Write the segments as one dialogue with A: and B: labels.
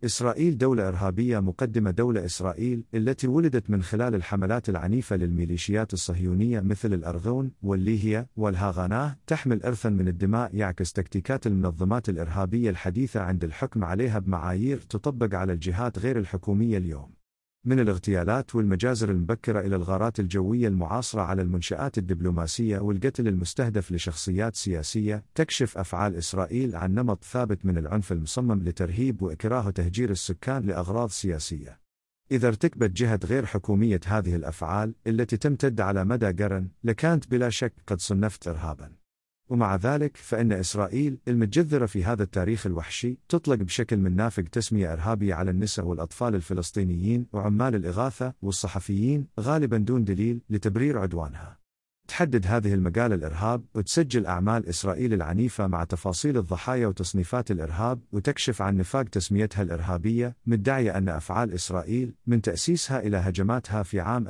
A: إسرائيل دولة إرهابية مقدمة. دولة إسرائيل التي ولدت من خلال الحملات العنيفة للميليشيات الصهيونية مثل الأرغون والليهية والهاغاناه تحمل إرثا من الدماء يعكس تكتيكات المنظمات الإرهابية الحديثة عند الحكم عليها بمعايير تطبق على الجهات غير الحكومية اليوم. من الاغتيالات والمجازر المبكرة إلى الغارات الجوية المعاصرة على المنشآت الدبلوماسية والقتل المستهدف لشخصيات سياسية، تكشف أفعال إسرائيل عن نمط ثابت من العنف المصمم لترهيب وإكراه وتهجير السكان لأغراض سياسية. إذا ارتكبت جهة غير حكومية هذه الأفعال التي تمتد على مدى قرن، لكانت بلا شك قد صنفت إرهاباً. ومع ذلك فإن إسرائيل المتجذرة في هذا التاريخ الوحشي تطلق بشكل من نافق تسمية إرهابية على النساء والأطفال الفلسطينيين وعمال الإغاثة والصحفيين غالبا دون دليل لتبرير عدوانها. تحدد هذه المقالة الإرهاب وتسجل أعمال إسرائيل العنيفة مع تفاصيل الضحايا وتصنيفات الإرهاب، وتكشف عن نفاق تسميتها الإرهابية، مدعية أن أفعال إسرائيل من تأسيسها إلى هجماتها في عام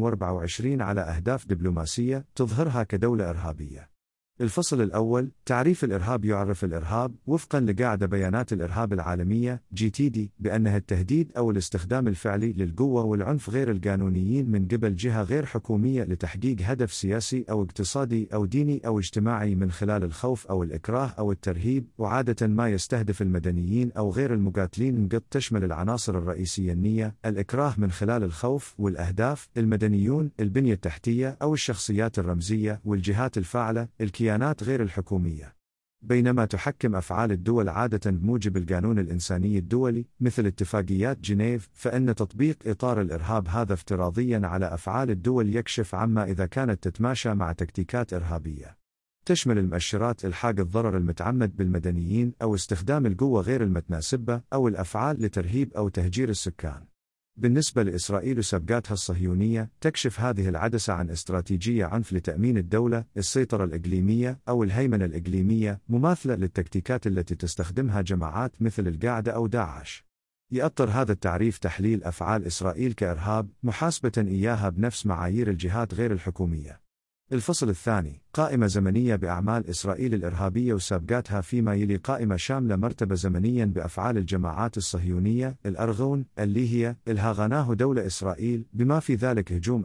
A: 2024 على أهداف دبلوماسية تظهرها كدولة إرهابية. الفصل الأول: تعريف الإرهاب. يعرف الإرهاب وفقاً لقاعدة بيانات الإرهاب العالمية (GTD) بأنه التهديد أو الاستخدام الفعلي للقوة والعنف غير القانونيين من قبل جهة غير حكومية لتحقيق هدف سياسي أو اقتصادي أو ديني أو اجتماعي من خلال الخوف أو الإكراه أو الترهيب، وعادة ما يستهدف المدنيين أو غير المقاتلين. قد تشمل العناصر الرئيسية النية، الإكراه من خلال الخوف، والأهداف، المدنيون، البنية التحتية أو الشخصيات الرمزية، والجهات الفاعلة، الكيانات غير الحكومية. بينما تحكم أفعال الدول عادة بموجب القانون الإنساني الدولي مثل اتفاقيات جنيف، فإن تطبيق إطار الإرهاب هذا افتراضيا على أفعال الدول يكشف عما إذا كانت تتماشى مع تكتيكات إرهابية. تشمل المؤشرات إلحاق الضرر المتعمد بالمدنيين أو استخدام القوة غير المتناسبة أو الأفعال لترهيب أو تهجير السكان. بالنسبة لإسرائيل وسبقاتها الصهيونية، تكشف هذه العدسة عن استراتيجية عنف لتأمين الدولة، السيطرة الإقليمية أو الهيمنة الإقليمية، مماثلة للتكتيكات التي تستخدمها جماعات مثل القاعدة أو داعش. يأطر هذا التعريف تحليل أفعال إسرائيل كإرهاب، محاسبة إياها بنفس معايير الجهات غير الحكومية. الفصل الثاني: قائمة زمنية بأعمال إسرائيل الإرهابية وسابقاتها، فيما يلي قائمة شاملة مرتبة زمنيا بأفعال الجماعات الصهيونية، الأرغون، الليهية، الهاغاناه دولة إسرائيل، بما في ذلك هجوم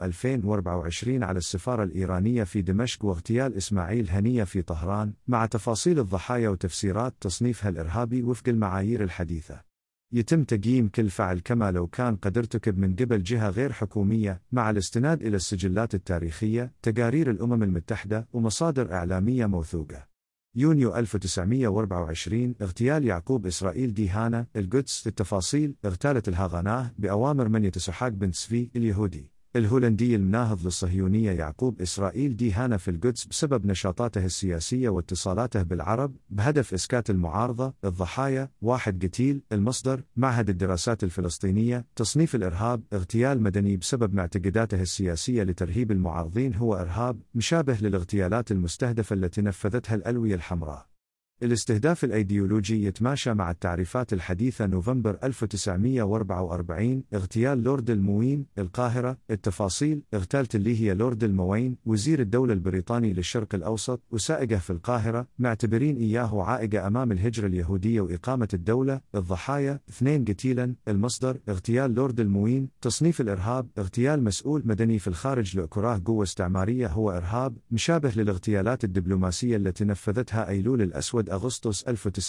A: 2024 على السفارة الإيرانية في دمشق واغتيال إسماعيل هنية في طهران، مع تفاصيل الضحايا وتفسيرات تصنيفها الإرهابي وفق المعايير الحديثة. يتم تقييم كل فعل كما لو كان قد ارتكب من قبل جهة غير حكومية، مع الاستناد إلى السجلات التاريخية، تقارير الأمم المتحدة، ومصادر إعلامية موثوقة. يونيو 1924: اغتيال يعقوب إسرائيل ديهانة، القدس. التفاصيل: اغتالت الهاغاناه بأوامر من يتسحاق بن سفي اليهودي الهولندي المناهض للصهيونية يعقوب إسرائيل ديهانة في القدس بسبب نشاطاته السياسية واتصالاته بالعرب، بهدف إسكات المعارضة. الضحايا: 1 قتيل. المصدر: معهد الدراسات الفلسطينية. تصنيف الإرهاب: اغتيال مدني بسبب معتقداته السياسية لترهيب المعارضين هو إرهاب، مشابه للاغتيالات المستهدفة التي نفذتها الألوية الحمراء. الاستهداف الأيديولوجي يتماشى مع التعريفات الحديثة. نوفمبر 1944: اغتيال لورد الموين، القاهرة. التفاصيل: اغتالت الليهية لورد الموين، وزير الدولة البريطاني للشرق الأوسط، وسائقه في القاهرة، معتبرين إياه عائقة أمام الهجرة اليهودية وإقامة الدولة. الضحايا: 2 قتيلا. المصدر: اغتيال لورد الموين. تصنيف الإرهاب: اغتيال مسؤول مدني في الخارج لإكراه قوة استعمارية هو إرهاب، مشابه للاغتيالات الدبلوماسية التي نفذتها أيلول الأسود أغسطس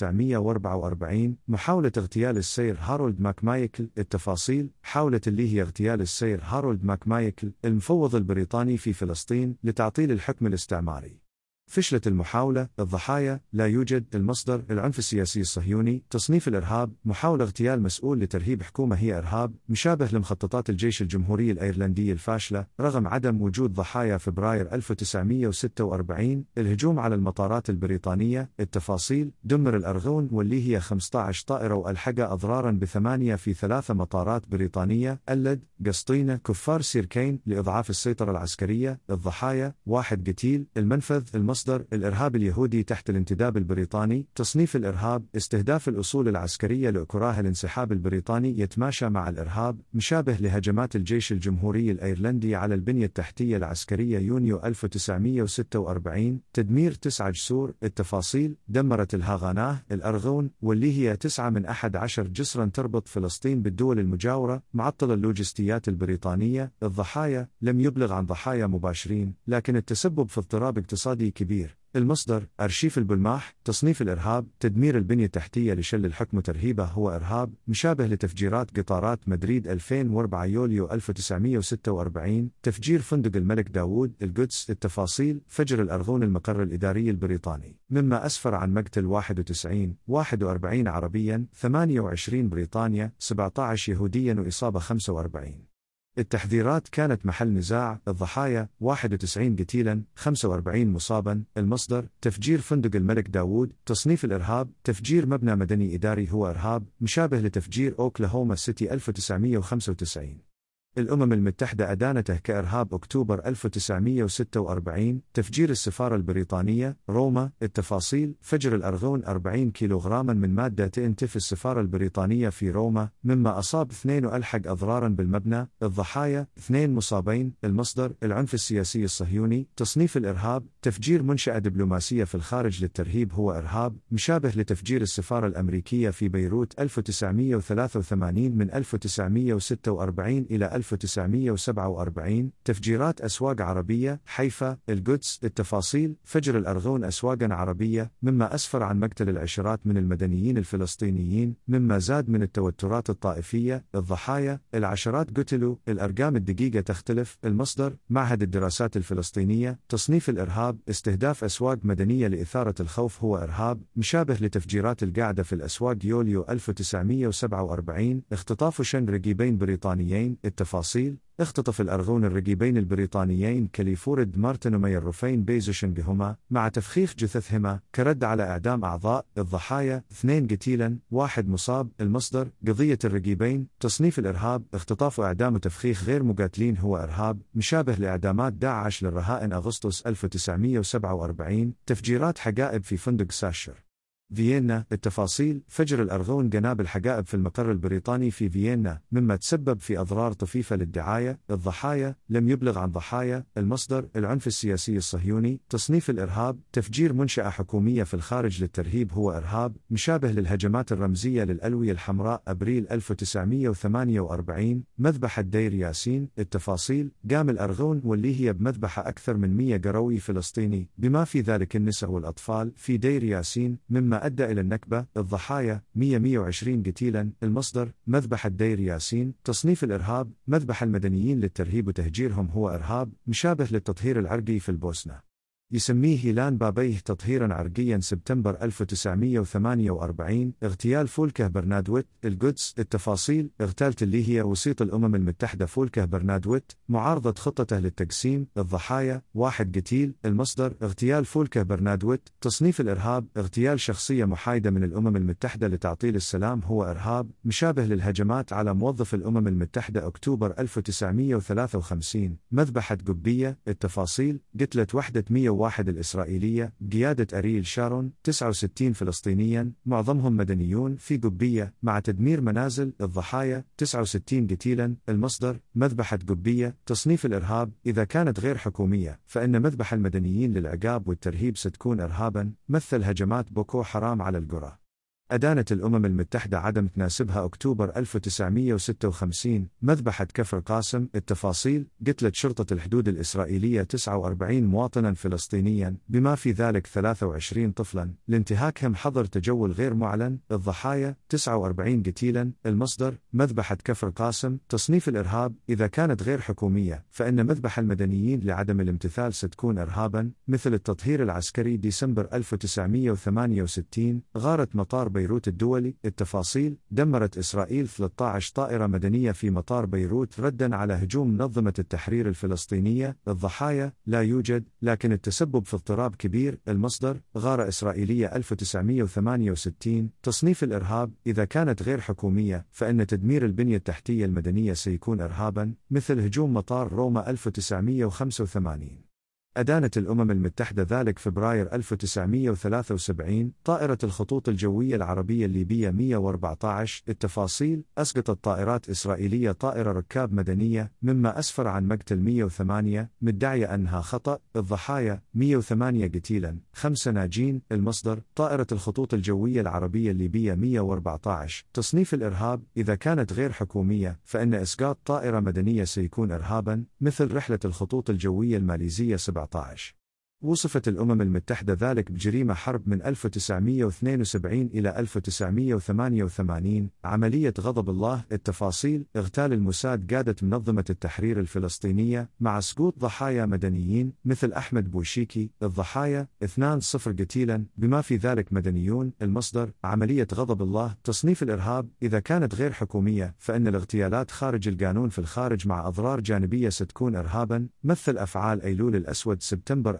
A: 1944. محاولة اغتيال السير هارولد ماكمايكل. التفاصيل: حاولت الليهية اغتيال السير هارولد ماكمايكل، المفوض البريطاني في فلسطين، لتعطيل الحكم الاستعماري. فشلت المحاولة. الضحايا: لا يوجد. المصدر: العنف السياسي الصهيوني. تصنيف الإرهاب: محاولة اغتيال مسؤول لترهيب حكومة هي إرهاب، مشابه لمخططات الجيش الجمهوري الأيرلندي الفاشلة، رغم عدم وجود ضحايا. فبراير 1946: الهجوم على المطارات البريطانية. التفاصيل: دمر الأرغون والليهية 15 طائرة وألحق أضرارا ب8 في 3 مطارات بريطانية، اللد، قسطينة، كفار سيركين، لإضعاف السيطرة العسكرية. الضحايا: 1 قتيل. المنفذ: المصدر: المصدر: الإرهاب اليهودي تحت الانتداب البريطاني. تصنيف الإرهاب: استهداف الأصول العسكرية لأكراه الانسحاب البريطاني يتماشى مع الإرهاب، مشابه لهجمات الجيش الجمهوري الأيرلندي على البنية التحتية العسكرية يونيو 1946. تدمير 9 جسور. التفاصيل: دمرت الهاغاناه، الأرغون، واللي هي 9 من 11 جسرا تربط فلسطين بالدول المجاورة، معطل اللوجستيات البريطانية. الضحايا: لم يبلغ عن ضحايا مباشرين، لكن التسبب في اضطراب اقتصادي كبير. المصدر: أرشيف البلماح. تصنيف الإرهاب: تدمير البنية التحتية لشل الحكم ترهيبه هو إرهاب، مشابه لتفجيرات قطارات مدريد 2004 يوليو 1946. تفجير فندق الملك داوود القدس. التفاصيل: فجر الأرغون المقر الإداري البريطاني، مما أسفر عن مقتل 41 عربيا، 28 بريطانيا، 17 يهوديا وإصابة 45. التحذيرات كانت محل نزاع. الضحايا: 91 قتيلا، 45 مصابا. المصدر: تفجير فندق الملك داوود. تصنيف الإرهاب: تفجير مبنى مدني إداري هو إرهاب، مشابه لتفجير أوكلاهوما سيتي 1995. الأمم المتحدة أدانته كإرهاب أكتوبر 1946. تفجير السفارة البريطانية روما. التفاصيل: فجر الأرغون 40 كيلوغراما من مادة TNT في السفارة البريطانية في روما، مما أصاب 2 وألحق أضرارا بالمبنى. الضحايا: 2 مصابين. المصدر: العنف السياسي الصهيوني. تصنيف الإرهاب: تفجير منشأة دبلوماسية في الخارج للترهيب هو إرهاب، مشابه لتفجير السفارة الأمريكية في بيروت 1983 من 1946 إلى 1947. تفجيرات أسواق عربية حيفا القدس. التفاصيل: فجر الأرغون أسواقا عربية، مما أسفر عن مقتل العشرات من المدنيين الفلسطينيين، مما زاد من التوترات الطائفية. الضحايا: العشرات قتلوا. الأرقام الدقيقة تختلف. المصدر: معهد الدراسات الفلسطينية. تصنيف الإرهاب: استهداف أسواق مدنية لإثارة الخوف هو إرهاب، مشابه لتفجيرات القاعدة في الأسواق يوليو 1947. اختطاف شن رقيبين بريطانيين. التفاصيل: اختطف الأرغون الرقيبين البريطانيين كاليفورد مارتن وميروفين بيزوشنجهما مع تفخيخ جثثهما كرد على إعدام أعضاء. الضحايا: 2 قتيلا، 1 مصاب. المصدر: قضية الرقيبين. تصنيف الإرهاب: اختطاف وإعدام وتفخيخ غير مقاتلين هو إرهاب، مشابه لإعدامات داعش للرهائن أغسطس 1947. تفجيرات حقائب في فندق ساشر فيينا. التفاصيل: فجر الأرغون قنابل حقائب في المقر البريطاني في فيينا، مما تسبب في أضرار طفيفة للدعاية. الضحايا: لم يبلغ عن ضحايا. المصدر: العنف السياسي الصهيوني. تصنيف الإرهاب: تفجير منشأة حكومية في الخارج للترهيب هو إرهاب، مشابه للهجمات الرمزية للألوية الحمراء أبريل 1948. مذبحة دير ياسين. التفاصيل: قام الأرغون واللي هي بمذبحة أكثر من 100 قروي فلسطيني، بما في ذلك النساء والأطفال، في دير ياسين، مما أدى إلى النكبة. الضحايا: 120 قتيلا. المصدر: مذبحة دير ياسين. تصنيف الإرهاب: مذبح المدنيين للترهيب وتهجيرهم هو إرهاب، مشابه للتطهير العرقي في البوسنة. يسميه هيلان بابيه تطهيرا عرقيا. سبتمبر 1948. اغتيال فولكه برنادويت القدس. التفاصيل: اغتالت اللي هي وسيط الأمم المتحدة فولكه برنادويت، معارضة خطته للتقسيم. الضحايا: 1 قتيل. المصدر: اغتيال فولكه برنادويت. تصنيف الإرهاب: اغتيال شخصية محايدة من الأمم المتحدة لتعطيل السلام هو إرهاب، مشابه للهجمات على موظف الأمم المتحدة أكتوبر 1953. مذبحة قبية. التفاصيل: قتلت وحدة 101 الإسرائيلية بقيادة أريل شارون، 69 فلسطينيا معظمهم مدنيون في قبية، مع تدمير منازل. الضحايا: 69 قتيلا. المصدر: مذبحة قبية. تصنيف الإرهاب: إذا كانت غير حكومية فإن مذبح المدنيين للعقاب والترهيب ستكون إرهابا، مثل هجمات بوكو حرام على القرى. أدانت الأمم المتحدة عدم تناسبها أكتوبر 1956 مذبحة كفر قاسم. التفاصيل: قتلت شرطة الحدود الإسرائيلية 49 مواطنا فلسطينيا، بما في ذلك 23 طفلا، لانتهاكهم حظر تجول غير معلن. الضحايا: 49 قتيلا. المصدر: مذبحة كفر قاسم. تصنيف الإرهاب: إذا كانت غير حكومية فإن مذبح المدنيين لعدم الامتثال ستكون إرهابا، مثل التطهير العسكري ديسمبر 1968. غارة مطار بيروت الدولي. التفاصيل: دمرت إسرائيل 13 طائرة مدنية في مطار بيروت ردا على هجوم منظمة التحرير الفلسطينية. الضحايا: لا يوجد، لكن التسبب في اضطراب كبير. المصدر: غارة إسرائيلية 1968. تصنيف الإرهاب: إذا كانت غير حكومية فإن تدمير البنية التحتية المدنية سيكون إرهابا، مثل هجوم مطار روما 1985. أدانت الأمم المتحدة ذلك فبراير 1973. طائرة الخطوط الجوية العربية الليبية 114 التفاصيل: أسقطت طائرات إسرائيلية طائرة ركاب مدنية، مما أسفر عن مقتل 108، مدعية أنها خطأ. الضحايا: 108 قتيلا، 5 ناجين. المصدر: طائرة الخطوط الجوية العربية الليبية 114. تصنيف الإرهاب: إذا كانت غير حكومية فإن إسقاط طائرة مدنية سيكون إرهابا، مثل رحلة الخطوط الجوية الماليزية 17. وصفت الأمم المتحدة ذلك بجريمة حرب من 1972 إلى 1988. عملية غضب الله: التفاصيل: اغتال الموساد قادة منظمة التحرير الفلسطينية، مع سقوط ضحايا مدنيين مثل أحمد بوشيكي. الضحايا: 2 قتيلا، بما في ذلك مدنيون. المصدر: عملية غضب الله. تصنيف الإرهاب: إذا كانت غير حكومية فإن الاغتيالات خارج القانون في الخارج مع أضرار جانبية ستكون إرهابا، مثل أفعال أيلول الأسود سبتمبر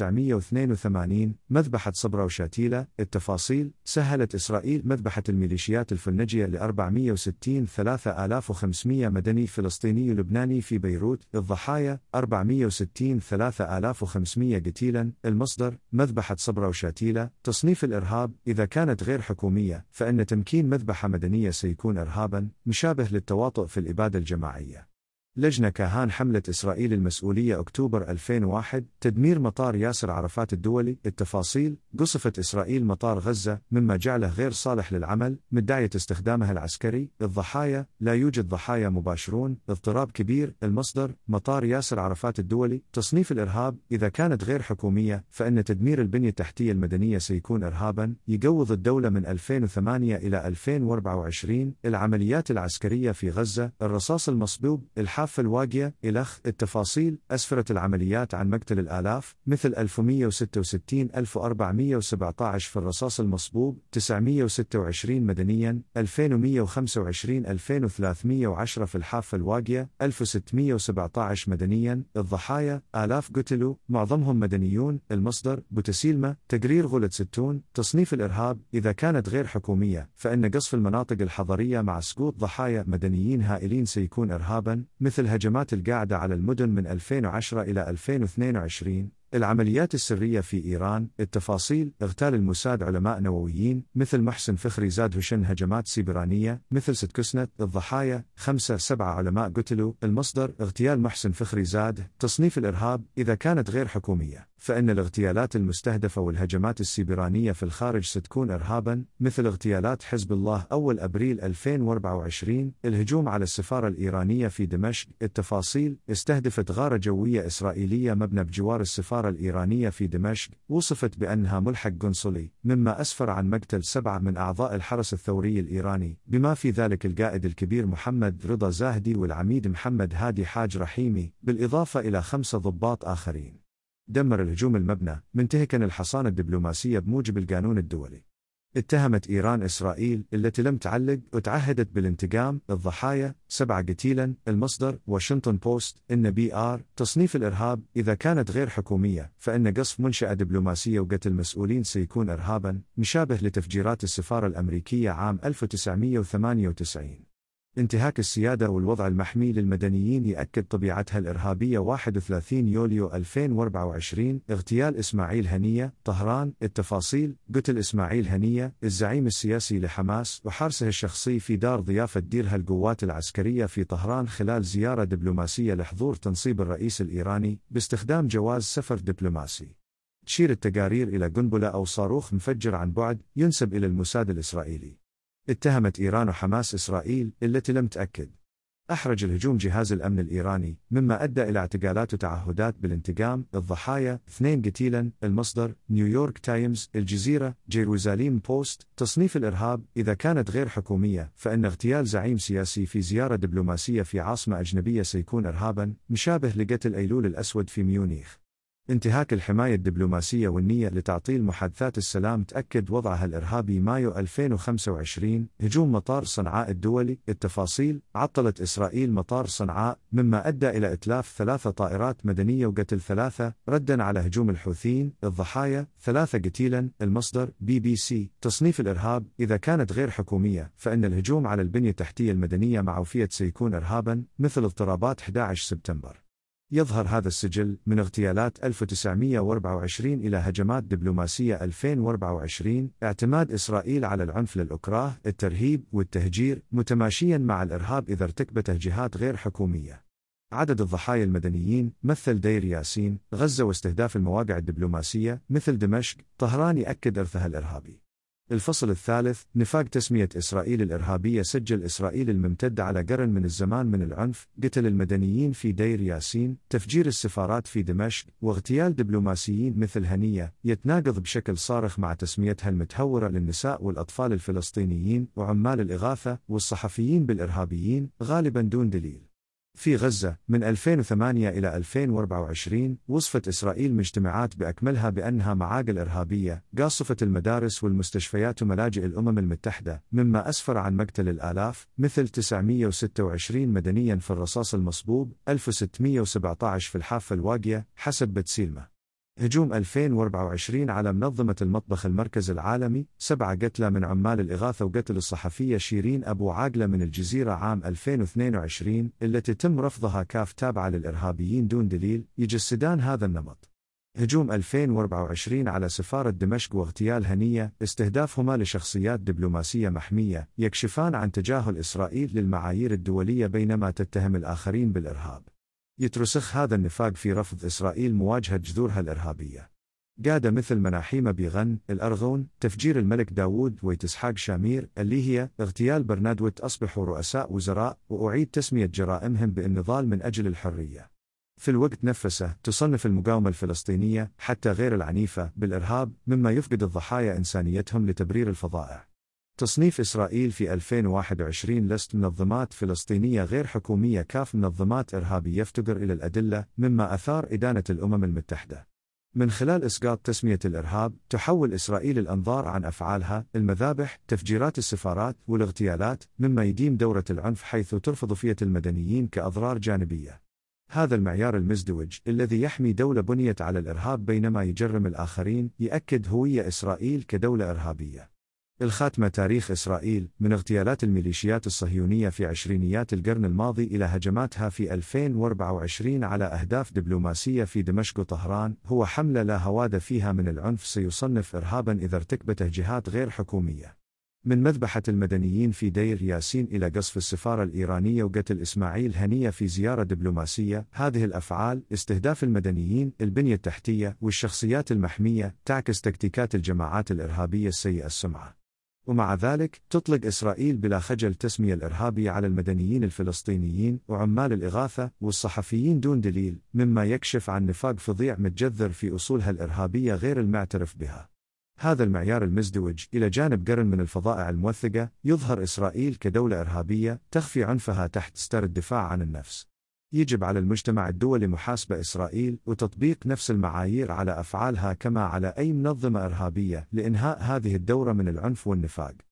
A: 1982. مذبحة صبرا وشاتيلا. التفاصيل: سهلت إسرائيل مذبحة الميليشيات الفلنجية ل460 3500 مدني فلسطيني لبناني في بيروت. الضحايا: 460 3500 قتيلا. المصدر: مذبحة صبرا وشاتيلا. تصنيف الإرهاب: إذا كانت غير حكومية فإن تمكين مذبحة مدنية سيكون إرهابا، مشابه للتواطؤ في الإبادة الجماعية. لجنة كاهان حملة إسرائيل المسؤولية أكتوبر 2001. تدمير مطار ياسر عرفات الدولي. التفاصيل: قصفت إسرائيل مطار غزة، مما جعله غير صالح للعمل، مدعية استخدامه العسكري. الضحايا: لا يوجد ضحايا مباشرون، اضطراب كبير. المصدر: مطار ياسر عرفات الدولي. تصنيف الإرهاب: إذا كانت غير حكومية فإن تدمير البنية التحتية المدنية سيكون إرهابا، يقوض الدولة من 2008 إلى 2024. العمليات العسكرية في غزة: الرصاص المصبوب، الحافة الواقية، إلخ. التفاصيل: أسفرت العمليات عن مقتل الآلاف، مثل 1166 1417 في الرصاص المصبوب، 926 مدنيا، 2125 2310 في الحافة الواقية، 1617 مدنيا. الضحايا: آلاف قتلوا، معظمهم مدنيون. المصدر: بوتسيلما، تقرير غلط 60. تصنيف الإرهاب: إذا كانت غير حكومية فإن قصف المناطق الحضرية مع سقوط ضحايا مدنيين هائلين سيكون إرهابا، مثل هجمات القاعدة على المدن من 2010 إلى 2022. العمليات السرية في إيران. التفاصيل: اغتال الموساد علماء نوويين مثل محسن فخري زاد هشن، هجمات سيبرانية مثل ستكسنت. الضحايا: 5-7 علماء قتلوا. المصدر: اغتيال محسن فخري زاد. تصنيف الإرهاب: إذا كانت غير حكومية فإن الاغتيالات المستهدفة والهجمات السيبرانية في الخارج ستكون إرهابا، مثل اغتيالات حزب الله أول أبريل 2024. الهجوم على السفارة الإيرانية في دمشق. التفاصيل: استهدفت غارة جوية إسرائيلية مبنى بجوار السفارة الإيرانية في دمشق، وصفت بأنها ملحق قنصلي، مما أسفر عن مقتل 7 من أعضاء الحرس الثوري الإيراني، بما في ذلك القائد الكبير محمد رضا زاهدي والعميد محمد هادي حاج رحيمي، بالإضافة إلى 5 ضباط آخرين. دمر الهجوم المبنى، منتهكا الحصانة الدبلوماسية بموجب القانون الدولي. اتهمت إيران إسرائيل التي لم تعلق وتعهدت بالانتقام. الضحايا: 7 قتيلا. المصدر: واشنطن بوست. إن BR. تصنيف الإرهاب: إذا كانت غير حكومية فإن قصف منشأة دبلوماسية وقتل مسؤولين سيكون إرهابا، مشابه لتفجيرات السفارة الأمريكية عام 1998. انتهاك السيادة والوضع المحمي للمدنيين يأكد طبيعتها الإرهابية. 31 يوليو 2024. اغتيال إسماعيل هنية، طهران. التفاصيل: قتل إسماعيل هنية، الزعيم السياسي لحماس، وحرسه الشخصي في دار ضيافة ديرها القوات العسكرية في طهران خلال زيارة دبلوماسية لحضور تنصيب الرئيس الإيراني باستخدام جواز سفر دبلوماسي. تشير التقارير إلى قنبلة أو صاروخ مفجر عن بعد ينسب إلى الموساد الإسرائيلي. اتهمت إيران وحماس إسرائيل التي لم تأكد. أحرج الهجوم جهاز الأمن الإيراني، مما أدى إلى اعتقالات وتعهدات بالانتقام. الضحايا: 2 قتيلا. المصدر: نيويورك تايمز، الجزيرة، جيروزاليم بوست. تصنيف الإرهاب: إذا كانت غير حكومية فإن اغتيال زعيم سياسي في زيارة دبلوماسية في عاصمة أجنبية سيكون إرهابا، مشابه لقتل أيلول الأسود في ميونخ. انتهاك الحماية الدبلوماسية والنية لتعطيل محادثات السلام تأكد وضعها الإرهابي. مايو 2025. هجوم مطار صنعاء الدولي. التفاصيل: عطلت إسرائيل مطار صنعاء، مما أدى إلى إتلاف 3 طائرات مدنية وقتل 3 ردًا على هجوم الحوثيين. الضحايا: 3 قتيلا. المصدر: BBC. تصنيف الإرهاب: إذا كانت غير حكومية فإن الهجوم على البنية التحتية المدنية مع وفية سيكون إرهابا، مثل اضطرابات 11 سبتمبر. يظهر هذا السجل من اغتيالات 1924 إلى هجمات دبلوماسية 2024، اعتماد إسرائيل على العنف للإكراه، الترهيب والتهجير، متماشياً مع الإرهاب إذا ارتكبته جهات غير حكومية. عدد الضحايا المدنيين مثل دير ياسين، غزة، واستهداف المواقع الدبلوماسية مثل دمشق، طهران يأكد إرثها الإرهابي. الفصل الثالث، نفاق تسمية إسرائيل الإرهابية. سجل إسرائيل الممتد على قرن من الزمان من العنف، قتل المدنيين في دير ياسين، تفجير السفارات في دمشق، واغتيال دبلوماسيين مثل هنية، يتناقض بشكل صارخ مع تسميتها المتهورة للنساء والأطفال الفلسطينيين وعمال الإغاثة والصحفيين بالإرهابيين، غالبا دون دليل. في غزة، من 2008 إلى 2024، وصفت إسرائيل مجتمعات بأكملها بأنها معاقل إرهابية، قاصفت المدارس والمستشفيات وملاجئ الأمم المتحدة، مما أسفر عن مقتل الآلاف، مثل 926 مدنيا في الرصاص المصبوب، 1617 في الحافة الواقية، حسب بتسيلمة. هجوم 2024 على منظمة المطبخ المركز العالمي، 7 قتلى من عمال الإغاثة، وقتل الصحفية شيرين أبو عاقلة من الجزيرة عام 2022، التي تم رفضها تابعة للإرهابيين دون دليل، يجسدان هذا النمط. هجوم 2024 على سفارة دمشق واغتيال هنية، استهدافهما لشخصيات دبلوماسية محمية، يكشفان عن تجاهل إسرائيل للمعايير الدولية بينما تتهم الآخرين بالإرهاب. يترسخ هذا النفاق في رفض إسرائيل مواجهة جذورها الإرهابية. قادة مثل مناحيم بيغن، الأرغون، تفجير الملك داوود ويتسحاق شامير، اللي هي اغتيال برنادوت، أصبحوا رؤساء وزراء، وأعيد تسمية جرائمهم بالنضال من أجل الحرية. في الوقت نفسه، تصنف المقاومة الفلسطينية، حتى غير العنيفة، بالإرهاب، مما يفقد الضحايا إنسانيتهم لتبرير الفظائع. تصنيف إسرائيل في 2021 لست منظمات فلسطينية غير حكومية منظمات إرهابية يفتقر إلى الأدلة، مما أثار إدانة الأمم المتحدة. من خلال إسقاط تسمية الإرهاب، تحول إسرائيل الأنظار عن أفعالها، المذابح، تفجيرات السفارات، والاغتيالات، مما يديم دورة العنف حيث ترفض فئة المدنيين كأضرار جانبية. هذا المعيار المزدوج الذي يحمي دولة بنيت على الإرهاب بينما يجرم الآخرين، يأكد هوية إسرائيل كدولة إرهابية. الخاتمة. تاريخ إسرائيل، من اغتيالات الميليشيات الصهيونية في عشرينيات القرن الماضي إلى هجماتها في 2024 على أهداف دبلوماسية في دمشق وطهران، هو حملة لا هواد فيها من العنف سيصنف إرهابا إذا ارتكبته جهات غير حكومية. من مذبحة المدنيين في دير ياسين إلى قصف السفارة الإيرانية وقتل إسماعيل هنية في زيارة دبلوماسية، هذه الأفعال، استهداف المدنيين، البنية التحتية والشخصيات المحمية، تعكس تكتيكات الجماعات الإرهابية السيئة السمعة. ومع ذلك، تطلق إسرائيل بلا خجل تسمية الإرهابية على المدنيين الفلسطينيين وعمال الإغاثة والصحفيين دون دليل، مما يكشف عن نفاق فظيع متجذر في أصولها الإرهابية غير المعترف بها. هذا المعيار المزدوج، إلى جانب قرن من الفظائع الموثقة، يظهر إسرائيل كدولة إرهابية تخفي عنفها تحت ستار الدفاع عن النفس. يجب على المجتمع الدولي محاسبة إسرائيل وتطبيق نفس المعايير على أفعالها كما على أي منظمة إرهابية لإنهاء هذه الدورة من العنف والنفاق.